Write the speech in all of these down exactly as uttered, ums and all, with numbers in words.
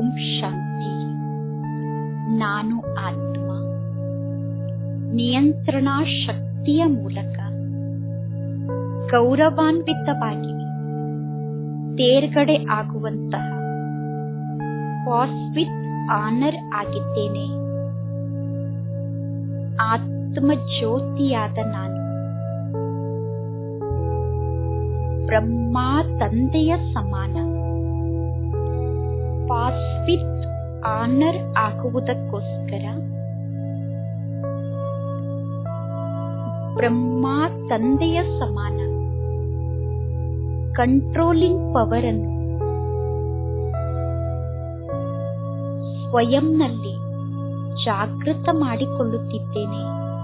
ಓಂ ಶಾಂತಿ. ನಾನು ಆತ್ಮ ನಿಯಂತ್ರಣ ಶಕ್ತಿಯ ಮೂಲಕ ಗೌರವಾನ್ವಿತವಾಗಿ ತೇರ್ಗಡೆ ಆಗುವಂತಹ ಪಾಸ್ ವಿತ್ ಆನರ್ ಆಗಿದ್ದೇನೆ. ಆತ್ಮ ಜ್ಯೋತಿಯಾದ ನಾನು ಬ್ರಹ್ಮ ತಂದೆಯ ಸಮಾನ ಪಾಸ್ ವಿತ್ ಆನರ್ ಆಗುವುದಕ್ಕೋಸ್ಕರ ಬ್ರಹ್ಮ ತಂದೆಯ ಸಮಾನ ಕಂಟ್ರೋಲಿಂಗ್ ಪವರ್ ಅನ್ನು ಸ್ವಯಂನಲ್ಲಿ ಜಾಗೃತ ಮಾಡಿಕೊಳ್ಳುತ್ತಿದ್ದೇನೆ.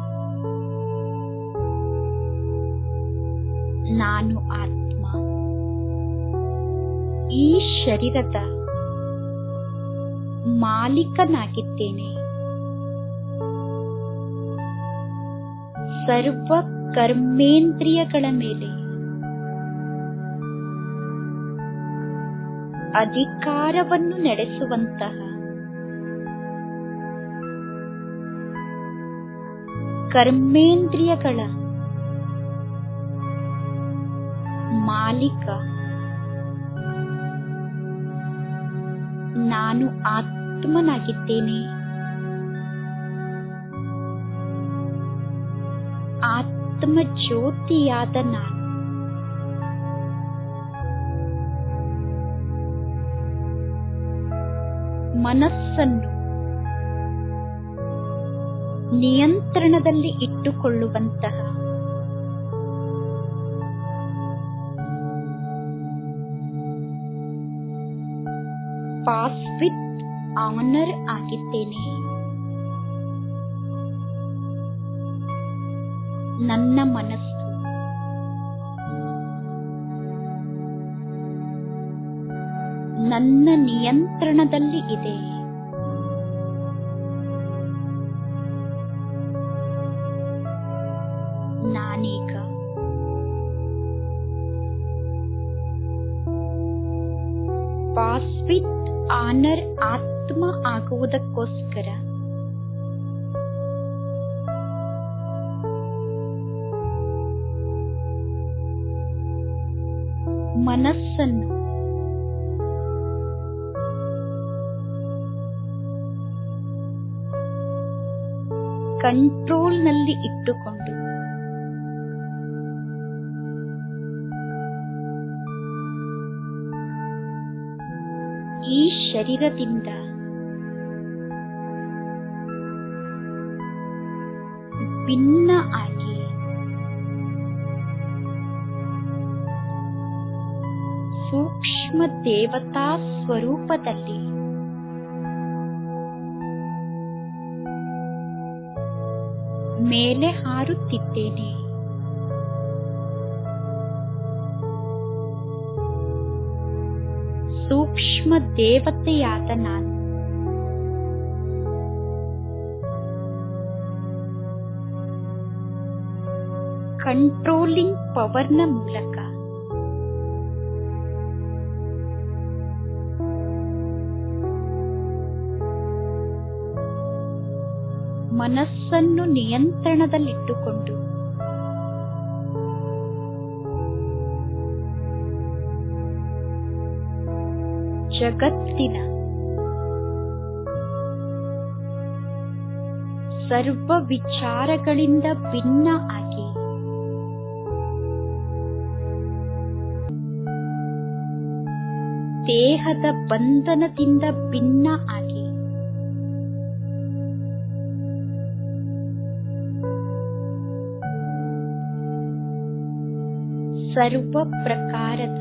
ನಾನು ಆತ್ಮ ಈ ಶರೀರದ ಮಾಲೀಕನಾಗಿದ್ದೇನೆ. ಸರ್ವ ಕರ್ಮೇಂದ್ರಿಯಗಳ ಮೇಲೆ ಅಧಿಕಾರವನ್ನು ನಡೆಸುವಂತಹ ಕರ್ಮೇಂದ್ರಿಯಗಳ ಮಾಲೀಕ ನಾನು ಆತ್ಮನಾಗಿದ್ದೇನೆ. ಆತ್ಮ ಜ್ಯೋತಿಯಾದ ನಾನು ಮನಸ್ಸನ್ನು ನಿಯಂತ್ರಣದಲ್ಲಿ ಇಟ್ಟುಕೊಳ್ಳುವಂತಹ ಪಾಸ್ ವಿತ್ ಆನರ್ ಆಗಿದ್ದೇನೆ. ನನ್ನ ಮನಸ್ಸು ನನ್ನ ನಿಯಂತ್ರಣದಲ್ಲಿ ಇದೆ. ನಾನೀಗ ಪಾಸ್ ವಿತ್ ಆನರ್ ಆತ್ಮ ಆಗುವುದಕ್ಕೋಸ್ಕರ ಮನಸ್ಸನ್ನು ಕಂಟ್ರೋಲ್ನಲ್ಲಿ ಇಟ್ಟುಕೊಂಡು ಈ ಶರೀರದಿಂದ ಭಿನ್ನ ಆಗಿ ಸೂಕ್ಷ್ಮ ದೇವತಾ ಸ್ವರೂಪದಲ್ಲಿ ಮೇಲೆ ಹಾರುತ್ತಿದ್ದೇನೆ. ಸೂಕ್ಷ್ಮ ದೇವತೆಯಾದ ನಾನು ಕಂಟ್ರೋಲಿಂಗ್ ಪವರ್ನ ಮೂಲಕ ಮನಸ್ಸನ್ನು ನಿಯಂತ್ರಣದಲ್ಲಿಟ್ಟುಕೊಂಡು ಜಗತ್ತಿನ ಸರ್ವ ವಿಚಾರಗಳಿಂದ ಭಿನ್ನ ಆಗಿ ದೇಹದ ಬಂಧನದಿಂದ ಭಿನ್ನ ಆಗಿ ಸರ್ವ ಪ್ರಕಾರದ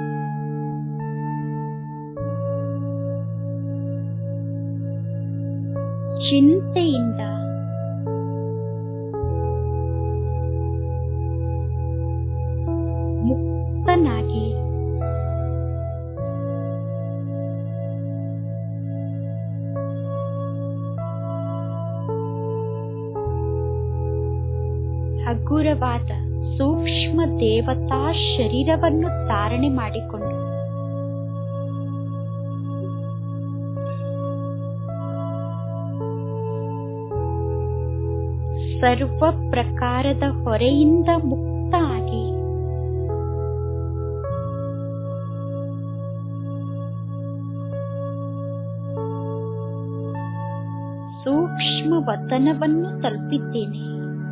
ಚಿಂತೆಯಿಂದ ಮುಕ್ತನಾಗಿ ಹಗುರವಾದ ಸೂಕ್ಷ್ಮ ದೇವತಾ ಶರೀರವನ್ನು ಧಾರಣೆ ಮಾಡಿಕೊಂಡು ಸರ್ವ ಪ್ರಕಾರದ ಹೊರೆಯಿಂದ ಮುಕ್ತ ಆಗಿ ಸೂಕ್ಷ್ಮ ವತನವನ್ನು ತಲುಪಿದ್ದೇನೆ.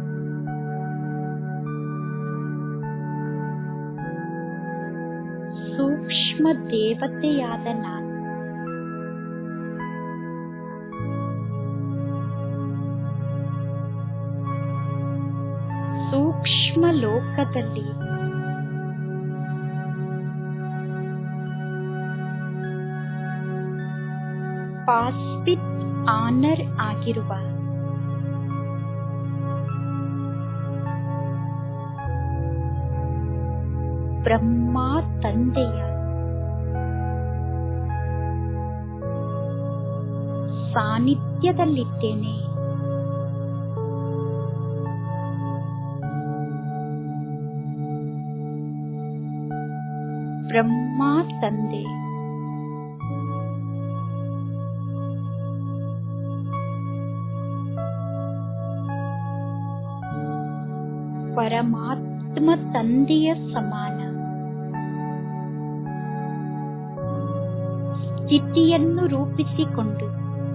ಸೂಕ್ಷ್ಮ ದೇವತೆಯಾದ ನಾನು ಸೂಕ್ಷ್ಮ ಲೋಕದಲ್ಲಿ ಪಾಸ್ಪಿಟ್ ಆನರ್ ಆಗಿರುವ ಬ್ರಹ್ಮ ತಂದೆಯ ಸಾನ್ನಿಧ್ಯದಲ್ಲಿದ್ದೇನೆ. ಬ್ರಹ್ಮ ತಂದೆ ಪರಮಾತ್ಮ ತಂದೆಯ ಸಮಾನ ಸ್ಥಿತಿಯನ್ನು ರೂಪಿಸಿಕೊಂಡು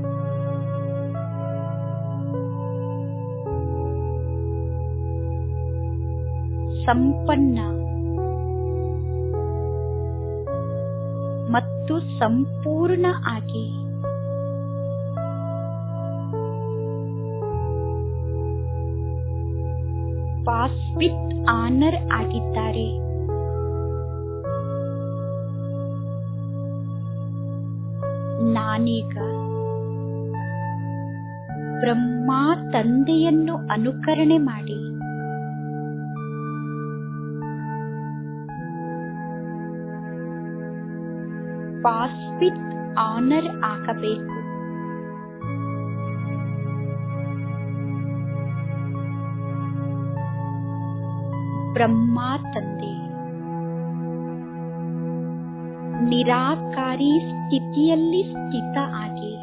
ಸಂಪನ್ನ ಮತ್ತು ಸಂಪೂರ್ಣ ಆಗಿ ಪಾಸ್ಪಿಟ್ ಆನರ್ ಆಗಿದ್ದಾರೆ. ನಾನೀಗ ಬ್ರಹ್ಮ ತಂದೆಯನ್ನು ಅನುಕರಣೆ ಮಾಡಿ ಪಾಸ್ಪಿಟ್ ಆನರ್ ಆಗಬೇಕು. ಬ್ರಹ್ಮ ತಂದೆ ನಿರಾಕಾರಿ ಸ್ಥಿತಿಯಲ್ಲಿ ಸ್ಥಿತ ಆಗಿ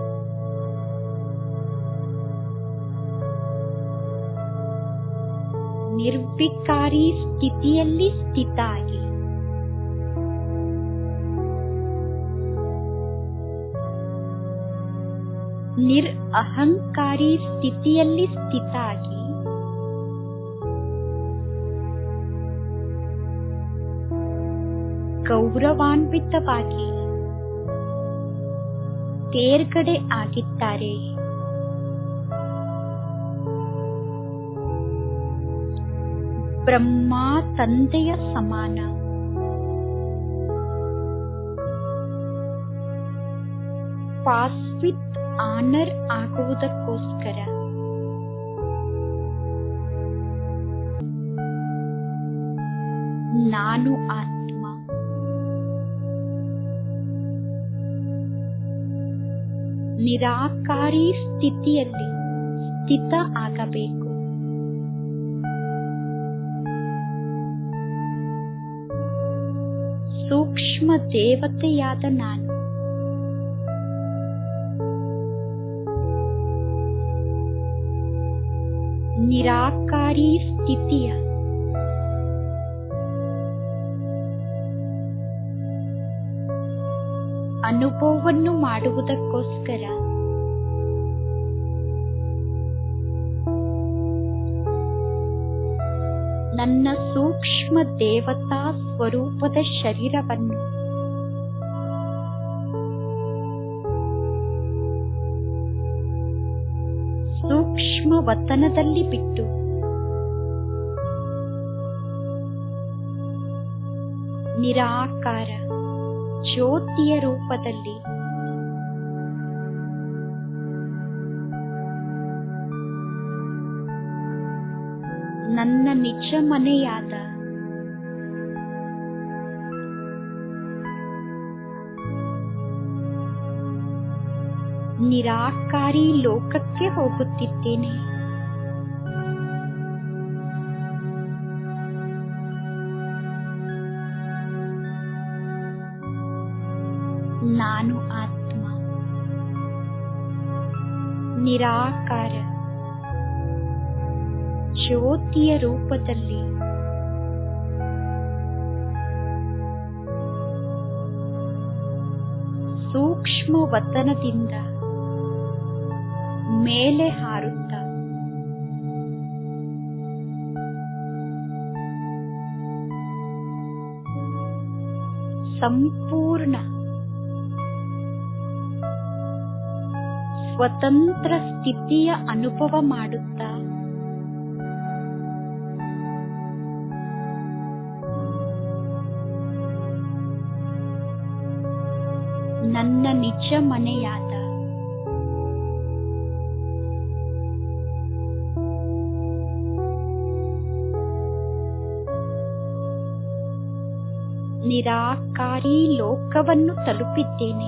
ನಿರ್ವಿಕಾರಿ ಸ್ಥಿತಿಯಲ್ಲಿ ಸ್ಥಿತ ಆಗಿ ನಿರ್ ಅಹಂಕಾರಿ ಸ್ಥಿತಿಯಲ್ಲಿ ಸ್ಥಿತ ಆಗಿ ಗೌರವಾನ್ವಿತವಾಗಿ ತೇರ್ಗಡೆ ಆಗಿದ್ದಾರೆ. ಬ್ರಹ್ಮ ತಂದೆಯ ಸಮಾನ ಪಾಸ್ವಿತ್ ಆನರ್ ಆಗುವುದಕ್ಕೋಸ್ಕರ ನಾನು ಆತ್ಮ ನಿರಾಕಾರಿ ಸ್ಥಿತಿಯಲ್ಲಿ ಸ್ಥಿತ ಆಗಬೇಕು. ಸೂಕ್ಷ್ಮ ದೇವತೆಯಾದ ನಾನು ನಿರಾಕಾರಿ ಸ್ಥಿತಿಯ ಅನುಭವವನ್ನು ಮಾಡುವುದಕ್ಕೋಸ್ಕರ ನನ್ನ ಸೂಕ್ಷ್ಮ ದೇವತಾ ಸ್ವರೂಪದ ಶರೀರವನ್ನು ಸೂಕ್ಷ್ಮ ವತನದಲ್ಲಿ ಬಿಟ್ಟು ನಿರಾಕಾರ ಜ್ಯೋತಿಯ ರೂಪದಲ್ಲಿ ನನ್ನ ನಿಜ ಮನೆಯಾದ ನಿರಾಕಾರಿ ಲೋಕಕ್ಕೆ ಹೋಗುತ್ತಿದ್ದೇನೆ. ನಾನು ಆತ್ಮ ನಿರಾಕಾರ ಜ್ಯೋತಿಯ ರೂಪದಲ್ಲಿ ಸೂಕ್ಷ್ಮ ವತನದಿಂದ ಮೇಲೆ ಹಾರುತ್ತ ಸಂಪೂರ್ಣ ಸ್ವತಂತ್ರ ಸ್ಥಿತಿಯ ಅನುಭವ ಮಾಡುತ್ತಾ ನನ್ನ ನಿಜ ಮನೆಯಾದ ನಿರಾಕಾರಿ ಲೋಕವನ್ನು ತಲುಪಿದ್ದೇನೆ.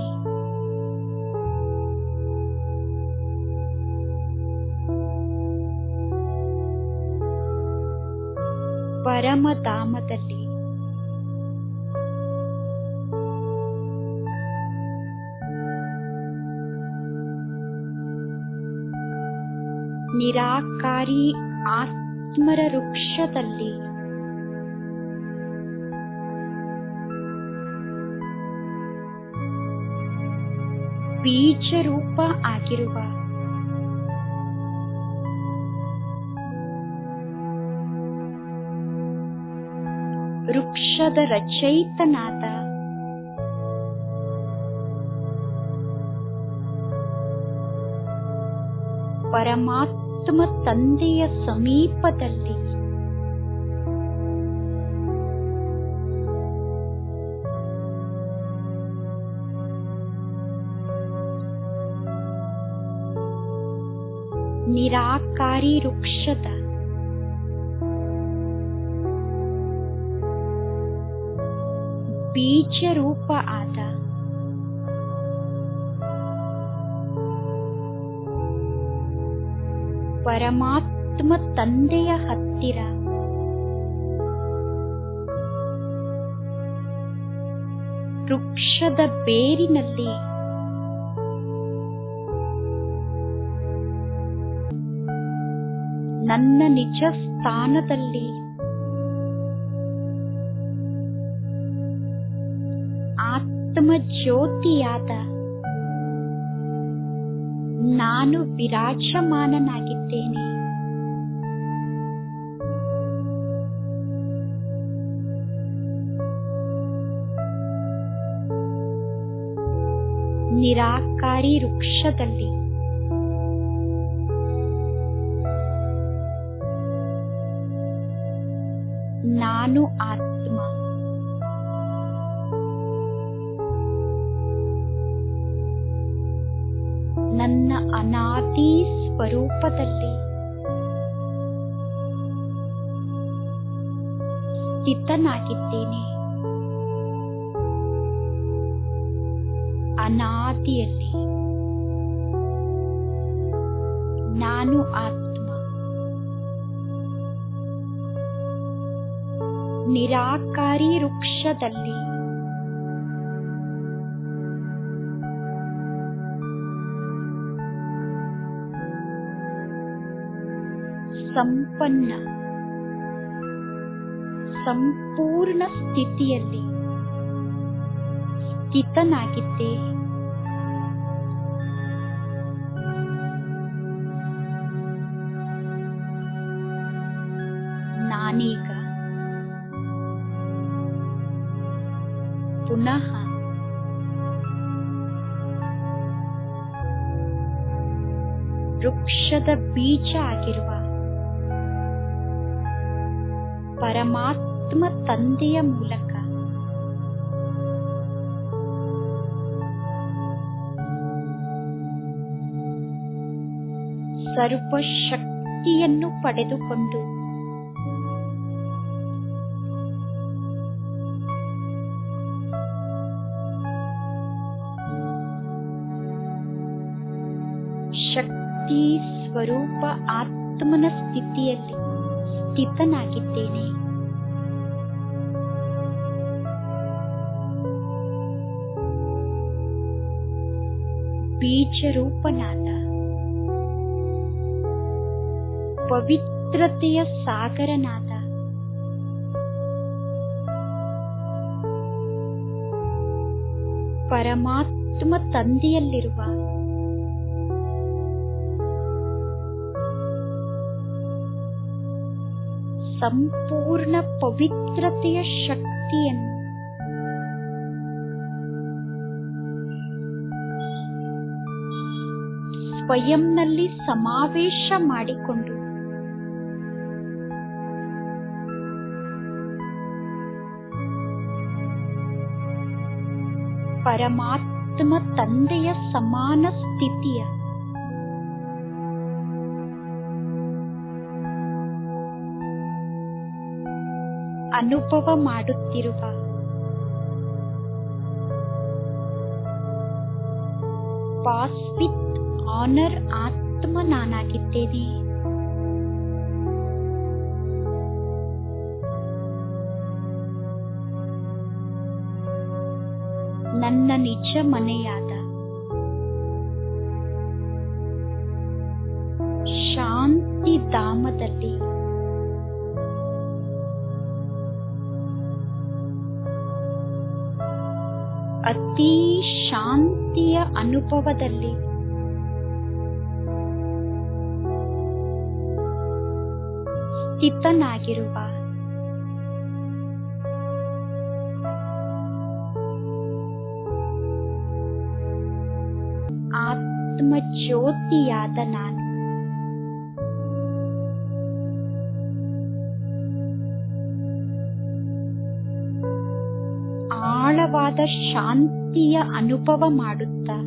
ಪರಮಧಾಮದಲ್ಲಿ ನಿರಾಕಾರಿ ಆತ್ಮರ ವೃಕ್ಷದಲ್ಲಿ ಬೀಜರೂಪ ಆಗಿರುವ ವೃಕ್ಷದ ರಚಯಿತನಾದ ಪರಮಾತ್ಮ ತಂದೆಯ ಸಮೀಪದಲ್ಲಿ ನಿರಾಕಾರಿ ವೃಕ್ಷದ ಬೀಜರೂಪ ಆದ ಪರಮಾತ್ಮ ತಂದೆಯ ಹತ್ತಿರ ವೃಕ್ಷದ ಬೇರಿನಲ್ಲಿ ನನ್ನ ನಿಜ ಸ್ಥಾನದಲ್ಲಿ ಆತ್ಮ ಜ್ಯೋತಿಯಾದ ನಾನು ವಿರಾಜಮಾನನಾಗಿದ್ದೇನೆ. ನಿರಾಕಾರಿ ವೃಕ್ಷದಲ್ಲಿ ನಾನು ಆತ್ಮ ನನ್ನ ಅನಾದಿ ಸ್ವರೂಪದಲ್ಲಿ ಸ್ಥಿತನಾಗಿದ್ದೇನೆ. ಅನಾದಿಯಲ್ಲಿ ನಾನು ಆತ್ಮ ನಿರಾಕಾರಿ ವೃಕ್ಷದಲ್ಲಿ ಸಂಪನ್ನ ಸಂಪೂರ್ಣ ಸ್ಥಿತಿಯಲ್ಲಿ ಸ್ಥಿತನಾಗಿದ್ದೆ. ನಾನೀಗ ಪುನಃ ವೃಕ್ಷದ ಬೀಜ ಆಗಿರುವ ಪರಮಾತ್ಮ ತಂದೆಯ ಮೂಲಕ ಸರ್ವಶಕ್ತಿಯನ್ನು ಪಡೆದುಕೊಂಡು ಶಕ್ತಿ ಸ್ವರೂಪ ಆತ್ಮನ ಸ್ಥಿತಿಯಲ್ಲಿ ಸ್ಥಿತನಾಗಿದ್ದೇನೆ. ಬೀಜರೂಪನಾದ ಪವಿತ್ರ ಪವಿತ್ರತೆಯ ಸಾಗರನಾದ ಪರಮಾತ್ಮ ತಂದೆಯಲ್ಲಿರುವ ಸಂಪೂರ್ಣ ಪವಿತ್ರತೆಯ ಶಕ್ತಿಯನ್ನು ಸ್ವಯಂನಲ್ಲಿ ಸಮಾವೇಶ ಮಾಡಿಕೊಂಡು ಪರಮಾತ್ಮ ತಂದೆಯ ಸಮಾನ ಸ್ಥಿತಿಯ ಅನುಭವ ಮಾಡುತ್ತಿರುವ ಪಾಸ್ ವಿತ್ ಆನರ್ ಆತ್ಮ ನಾನಾಗಿದ್ದೇನೆ. ನನ್ನ ನಿಜ ಮನೆಯಾದ ಶಾಂತಿ ಧಾಮದಲ್ಲಿ ಅತಿ ಶಾಂತಿಯ ಅನುಭವದಲ್ಲಿ ಸ್ಥಿತನಾಗಿರುವ ಆತ್ಮ ಜ್ಯೋತಿಯಾದ ನಾನು ಆಳವಾದ ಶಾಂತಿಯ ಅನುಭವ ಮಾಡುತ್ತಾ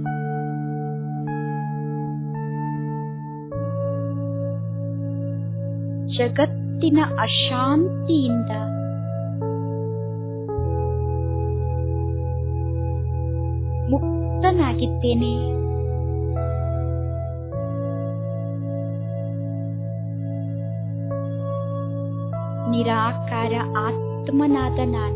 ಜಗತ್ತಿನ ಅಶಾಂತಿಯಿಂದ ಮುಕ್ತನಾಗಿದ್ದೇನೆ. ನಿರಾಕಾರ ಆತ್ಮನಾದ ನಾನು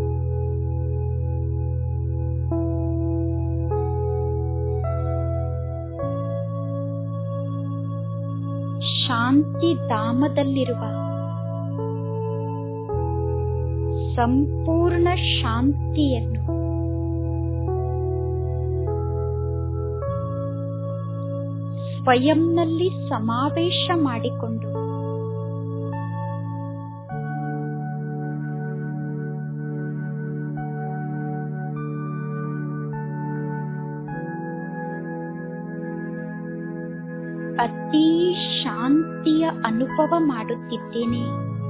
ಶಾಂತಿ ಧಾಮದಲ್ಲಿರುವ ಸಂಪೂರ್ಣ ಶಾಂತಿಯನ್ನು ಸ್ವಯಂನಲ್ಲಿ ಸಮಾವೇಶ ಮಾಡಿಕೊಂಡು ಅತಿ ಶಾಂತಿಯ ಅನುಭವ ಮಾಡುತ್ತಿದ್ದೇನೆ.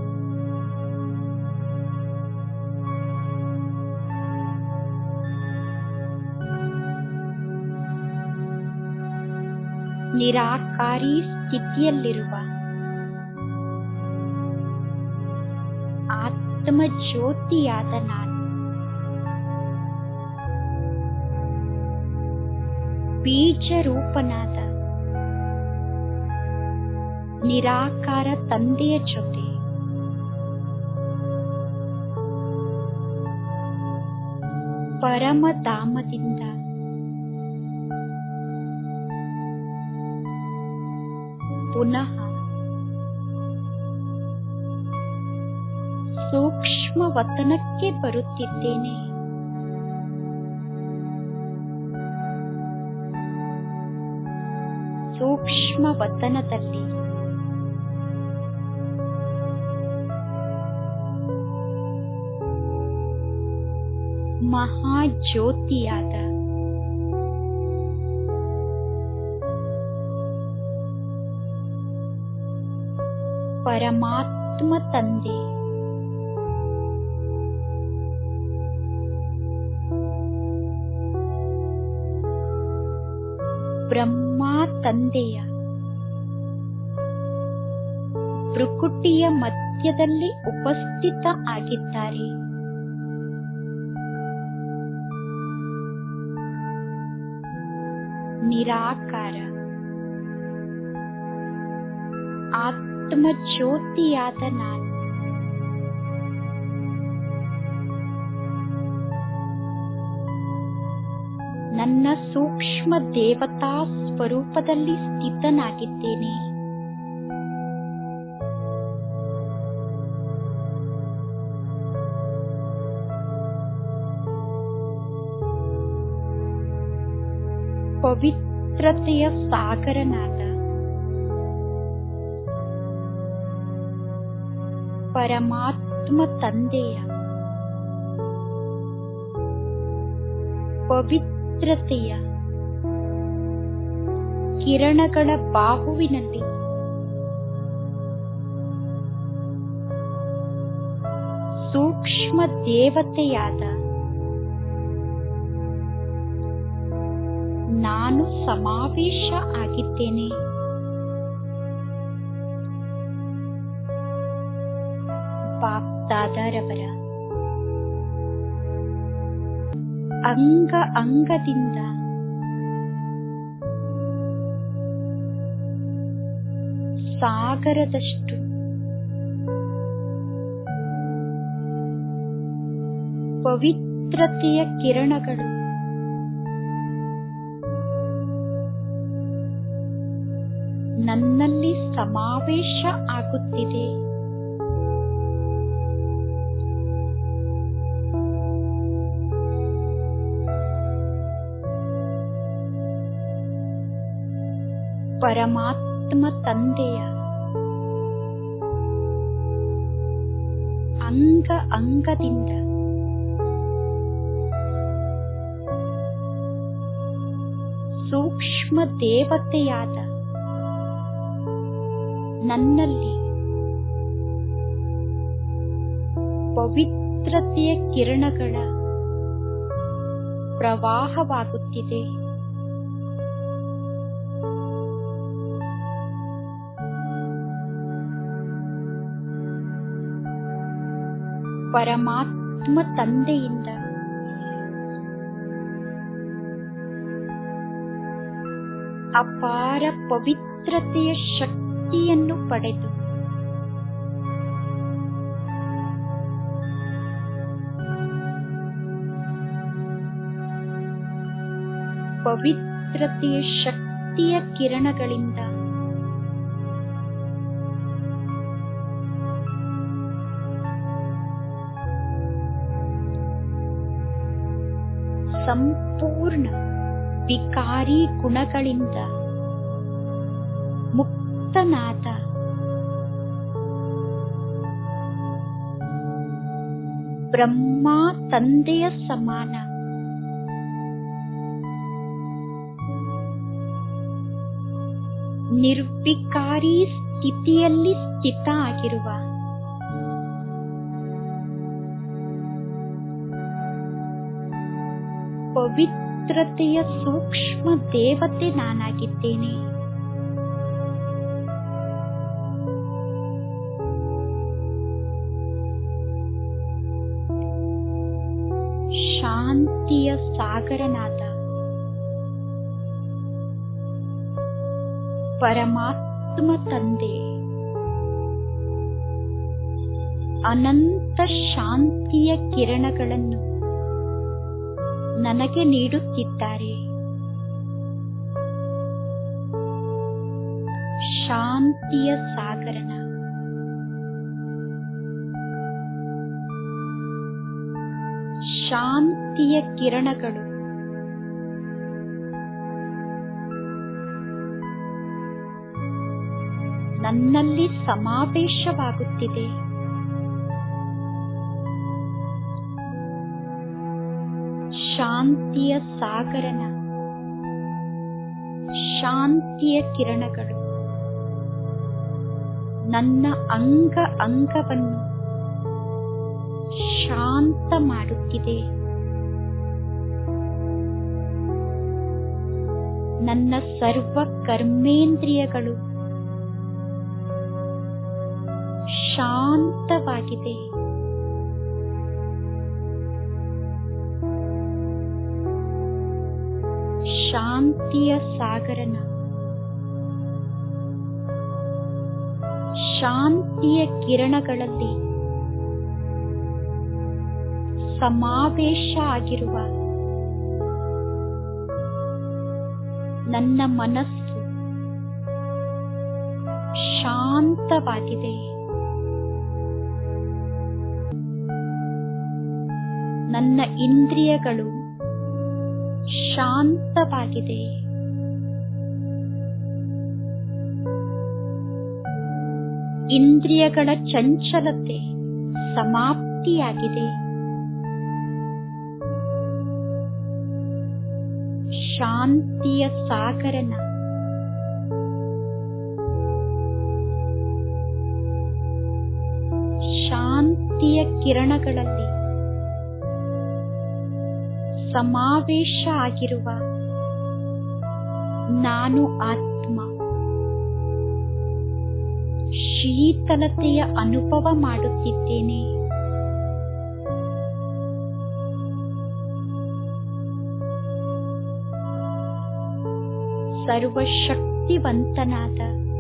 ನಿರಾಕಾರಿ ಸ್ಥಿತಿಯಲ್ಲಿರುವ ಆತ್ಮ ಜ್ಯೋತಿಯಾದ ನಾನು ಬೀಜ ರೂಪನಾದ ನಿರಾಕಾರ ತಂದೆಯ ಜೊತೆ ಪರಮಧಾಮದಿಂದ ಪುನಃ ಸೂಕ್ಷ್ಮ ವತನಕ್ಕೆ ಬರುತ್ತಿದ್ದೇನೆ. ಸೂಕ್ಷ್ಮ ವತನದಲ್ಲಿ ಮಹಾಜ್ಯೋತಿಯಾದ ಪರಮಾತ್ಮ ತಂದೆ ಬ್ರಹ್ಮ ತಂದೆಯ ಭ್ರುಕುಟಿಯ ಮಧ್ಯದಲ್ಲಿ ಉಪಸ್ಥಿತ ಆಗಿದ್ದಾರೆ. ನಿರಾಕಾರ ಆತ್ಮ ಜ್ಯೋತಿಯಾದ ನಾನು ನನ್ನ ಸೂಕ್ಷ್ಮ ದೇವತಾ ಸ್ವರೂಪದಲ್ಲಿ ಸ್ಥಿತನಾಗಿದ್ದೇನೆ. ಪವಿತ್ರತೆಯ ಸಾಗರನಾದ ಪರಮಾತ್ಮ ತಂದೆಯ ಪವಿತ್ರತೆಯ ಕಿರಣಗಳ ಬಾಹುವಿನಲ್ಲಿ ಸೂಕ್ಷ್ಮ ದೇವತೆಯಾದ ನಾನು ಸಮಾವೇಶ ಆಗಿದ್ದೇನೆ. ಬಾಪ್ದಾದರವರ ಅಂಗ ಅಂಗದಿಂದ ಸಾಗರದಷ್ಟು ಪವಿತ್ರತೆಯ ಕಿರಣಗಳು ನನ್ನಲ್ಲಿ ಸಮಾವೇಶ ಆಗುತ್ತಿದೆ. ಪರಮಾತ್ಮ ತಂದೆಯ ಅಂಗ ಅಂಗದಿಂದ ಸೂಕ್ಷ್ಮ ದೇವತೆಯಾದ ನನ್ನಲ್ಲಿ ಪವಿತ್ರತೆಯ ಕಿರಣಗಳ ಪ್ರವಾಹವಾಗುತ್ತಿದೆ. ಪರಮಾತ್ಮ ತಂದೆಯಿಂದ ಅಪಾರ ಪವಿತ್ರತೆಯ ಶಕ್ತಿಯನ್ನು ಪಡೆದು ಪವಿತ್ರತೆಯ ಶಕ್ತಿಯ ಕಿರಣಗಳಿಂದ ಸಂಪೂರ್ಣ ವಿಕಾರಿ ಗುಣಗಳಿಂದ ಮುಕ್ತನಾದ ಬ್ರಹ್ಮ ತಂದೆಯ ಸಮಾನ ನಿರ್ವಿಕಾರಿ ಸ್ಥಿತಿಯಲ್ಲಿ ಸ್ಥಿತ ಆಗಿರುವ ಪವಿತ್ರತೆಯ ಸೂಕ್ಷ್ಮ ದೇವತೆ ನಾನಾಗಿದ್ದೇನೆ. ಶಾಂತಿಯ ಸಾಗರನಾದ ಪರಮಾತ್ಮ ತಂದೆ ಅನಂತ ಶಾಂತಿಯ ಕಿರಣಗಳನ್ನು ನನಗೆ ನೀಡುತ್ತಿದ್ದಾರೆ. ಶಾಂತಿಯ ಸಾಗರನ ಶಾಂತಿಯ ಕಿರಣಗಳು ನನ್ನಲ್ಲಿ ಸಮಾವೇಶವಾಗುತ್ತಿದೆ. ಶಾಂತಿಯ ಸಾಗರನ ಶಾಂತಿಯ ಕಿರಣಗಳು ನನ್ನ ಅಂಗ ಅಂಗವನ್ನು ಶಾಂತ ಮಾಡುತ್ತಿದೆ. ನನ್ನ ಸರ್ವ ಕರ್ಮೇಂದ್ರಿಯಗಳು ಶಾಂತವಾಗಿದೆ. ಶಾಂತಿಯ ಸಾಗರನ ಶಾಂತಿಯ ಕಿರಣಗಳಲ್ಲಿ ಸಮಾವೇಶ ಆಗಿರುವ ನನ್ನ ಮನಸ್ಸು ಶಾಂತವಾಗಿದೆ. ನನ್ನ ಇಂದ್ರಿಯಗಳು ಶಾಂತವಾಗಿದೆ. ಇಂದ್ರಿಯಗಳ ಚಂಚಲತೆ ಸಮಾಪ್ತಿಯಾಗಿದೆ. ಶಾಂತಿಯ ಸಾಗರನ ಶಾಂತಿಯ ಕಿರಣಗಳಲ್ಲಿ ಸಮಾವೇಶ ಆಗಿರುವ ನಾನು ಆತ್ಮ ಶೀತಲತೆಯ ಅನುಭವ ಮಾಡುತ್ತಿದ್ದೇನೆ. ಸರ್ವಶಕ್ತಿವಂತನಾದ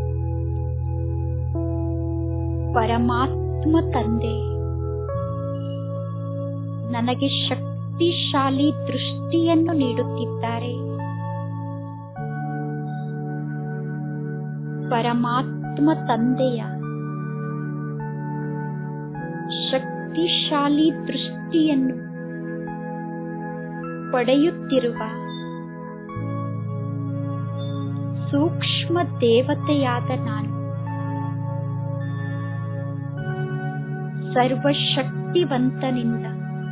ಪರಮಾತ್ಮ ತಂದೆ ನನಗೆ ಶಕ್ತಿಶಾಲಿ ದೃಷ್ಟಿಯನ್ನು ನೀಡುತ್ತಿದ್ದಾರೆ. ಪರಮಾತ್ಮ ತಂದೆಯ ಶಕ್ತಿಶಾಲಿ ದೃಷ್ಟಿಯನ್ನು ಪಡೆಯುತ್ತಿರುವ ಸೂಕ್ಷ್ಮ ದೇವತೆಯಾದ ನಾನು ಸರ್ವಶಕ್ತಿವಂತನಿಂದ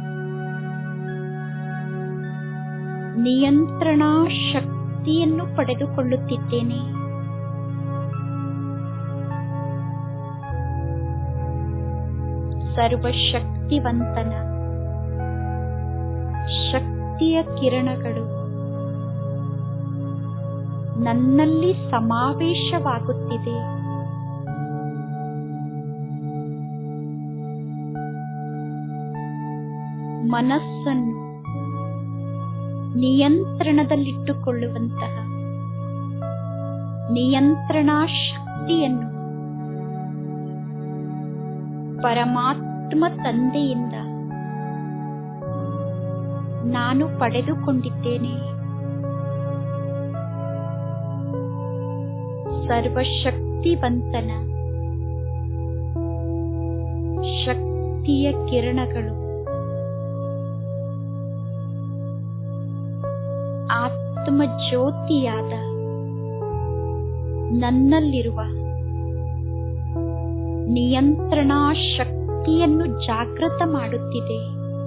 ನಿಯಂತ್ರಣಾ ಶಕ್ತಿಯನ್ನು ಪಡೆದುಕೊಳ್ಳುತ್ತಿದ್ದೇನೆ. ಸರ್ವಶಕ್ತಿವಂತನ ಶಕ್ತಿಯ ಕಿರಣಗಳು ನನ್ನಲ್ಲಿ ಸಮಾವೇಶವಾಗುತ್ತಿದೆ. ಮನಸ್ಸನ್ನು ನಿಯಂತ್ರಣದಲ್ಲಿಟ್ಟುಕೊಳ್ಳುವಂತಹ ನಿಯಂತ್ರಣಾ ಶಕ್ತಿಯನ್ನು ಪರಮಾತ್ಮ ತಂದೆಯಿಂದ ನಾನು ಪಡೆದುಕೊಂಡಿದ್ದೇನೆ. ಸರ್ವಶಕ್ತಿವಂತನ ಶಕ್ತಿಯ ಕಿರಣಗಳು ಆತ್ಮ ಜ್ಯೋತಿಯಾದ ನನ್ನಲ್ಲಿರುವ ನಿಯಂತ್ರಣಾ ಶಕ್ತಿಯನ್ನು ಜಾಗೃತ ಮಾಡುತ್ತಿದೆ.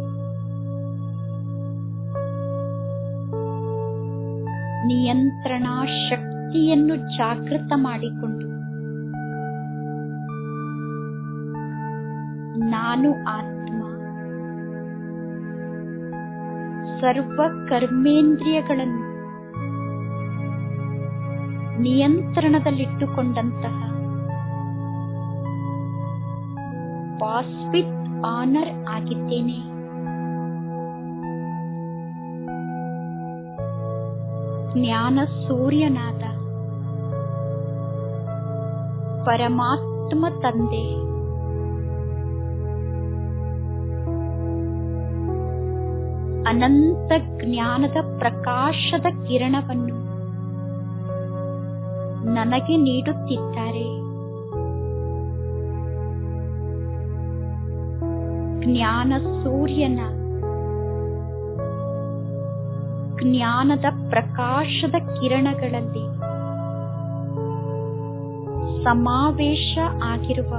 ನಿಯಂತ್ರಣಾ ಶಕ್ತಿಯನ್ನು ಜಾಗೃತ ಮಾಡಿಕೊಂಡು ನಾನು ಆತ್ಮ ಸರ್ವ ಕರ್ಮೇಂದ್ರಿಯಗಳನ್ನು ನಿಯಂತ್ರಣದಲ್ಲಿಟ್ಟುಕೊಂಡಂತಹ ಬಾಸ್ ವಿತ್ ಆನರ್ ಆಗಿದ್ದೇನೆ. ಜ್ಞಾನ ಸೂರ್ಯನಾದ ಪರಮಾತ್ಮ ತಂದೆ ಅನಂತ ಜ್ಞಾನದ ಪ್ರಕಾಶದ ಕಿರಣವನ್ನು ನನಗೆ ನೀಡುತ್ತಿದ್ದಾರೆ. ಜ್ಞಾನ ಸೂರ್ಯನ ಜ್ಞಾನದ ಪ್ರಕಾಶದ ಕಿರಣಗಳಲ್ಲಿ ಸಮಾವೇಶ ಆಗಿರುವ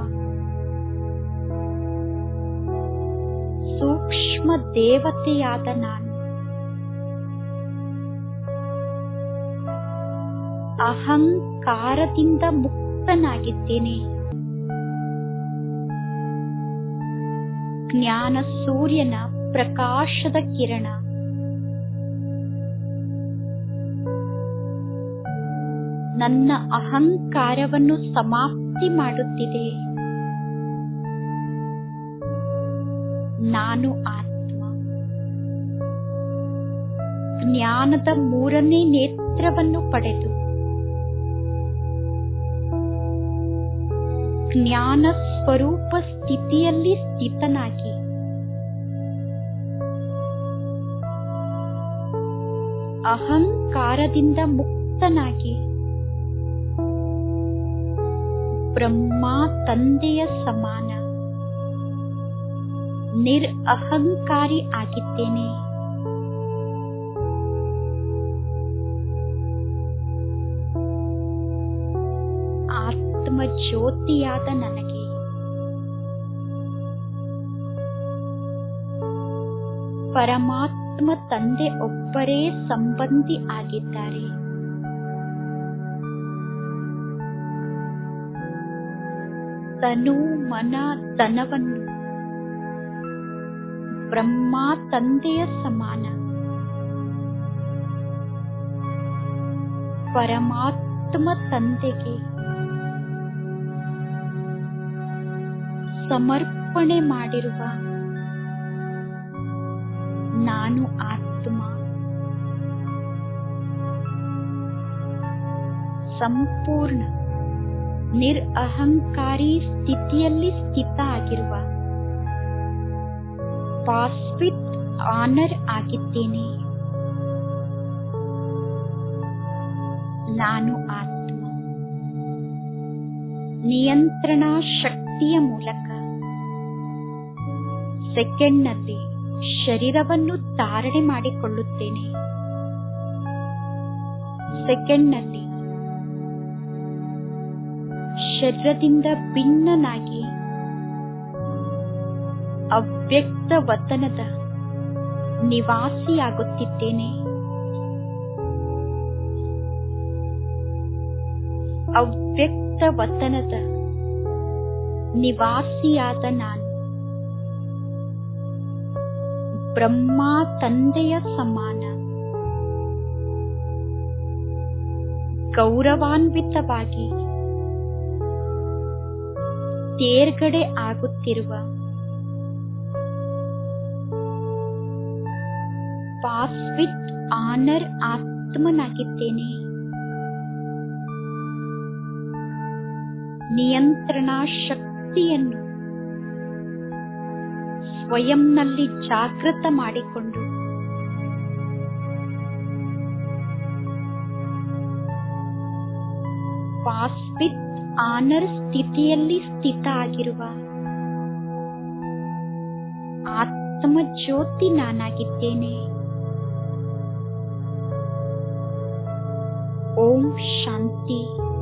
ಸೂಕ್ಷ್ಮ ದೇವತೆಯಾದ ನಾನು ಅಹಂಕಾರದಿಂದ ಮುಕ್ತನಾಗಿದ್ದೇನೆ. ಜ್ಞಾನ ಸೂರ್ಯನ ಪ್ರಕಾಶದ ಕಿರಣ ನನ್ನ ಅಹಂಕಾರವನ್ನು ಸಮಾಪ್ತಿ ಮಾಡುತ್ತಿದೆ. ನಾನು ಆತ್ಮ ಜ್ಞಾನದ ಮೂರನೇ ನೇತ್ರವನ್ನು ಪಡೆದು ಜ್ಞಾನ ಸ್ವರೂಪ ಸ್ಥಿತಿಯಲ್ಲಿ ಸ್ಥಿತನಾಗಿ ಅಹಂಕಾರದಿಂದ ಮುಕ್ತನಾಗಿ ಬ್ರಹ್ಮ ತಂದೆಯ ಸಮಾನ ನಿರಹಂಕಾರಿ ಆಗಿದ್ದೇನೆ. ಆತ್ಮ ಆತ್ಮ ಜ್ಯೋತಿಯಾದ ನನಗೆ ಪರಮಾತ್ಮ ತಂದೆ ಒಬ್ಬರೇ ಸಂಬಂಧಿ ಆಗಿದ್ದಾರೆ. ತನು ಮನ ಧನವನ್ನು ಬ್ರಹ್ಮ ತಂದೆಯ ಸಮಾನ ಪರಮಾತ್ಮ ತಂದೆಗೆ ಸಮರ್ಪಣೆ ಮಾಡಿರುವ ನಾನು ಆತ್ಮ ಸಂಪೂರ್ಣ ನಿರಹಂಕಾರಿ ಸ್ಥಿತಿಯಲ್ಲಿ ಸ್ಥಿತ ಆಗಿರುವ ಪಾಸ್ ವಿತ್ ಆನರ್ ಆಗಿದ್ದೇನೆ. ನಾನು ಆತ್ಮ ನಿಯಂತ್ರಣ ಶಕ್ತಿಯ ಮೂಲಕ ಸೆಕೆಂಡ್ನಲ್ಲಿ ಶರೀರವನ್ನು ಧಾರಣೆ ಮಾಡಿಕೊಳ್ಳುತ್ತೇನೆ. ಸೆಕೆಂಡ್ನಲ್ಲಿ ಶರೀರದಿಂದ ಭಿನ್ನನಾಗಿ ಅವ್ಯಕ್ತ ವತನದ ನಿವಾಸಿಯಾಗುತ್ತಿದ್ದೇನೆ. ಅವ್ಯಕ್ತ ವತನದ ನಿವಾಸಿಯಾದ ನಾನು ಬ್ರಹ್ಮ ತಂದೆಯ ಸಮಾನ ಗೌರವಾನ್ವಿತವಾಗಿ ತೇರ್ಗಡೆ ಆಗುತ್ತಿರುವ ಪಾಸ್ ವಿತ್ ಆನರ್ ಆತ್ಮನಾಗಿದ್ದೇನೆ. ನಿಯಂತ್ರಣ ಶಕ್ತಿಯನ್ನು ಸ್ವಯಂನಲ್ಲಿ ಜಾಗೃತ ಮಾಡಿಕೊಂಡು ಪಾಸ್ ವಿತ್ ಆನರ್ ಸ್ಥಿತಿಯಲ್ಲಿ ಸ್ಥಿತ ಆಗಿರುವ ಆತ್ಮ ಜ್ಯೋತಿ ನಾನಾಗಿದ್ದೇನೆ. ಓಂ ಶಾಂತಿ.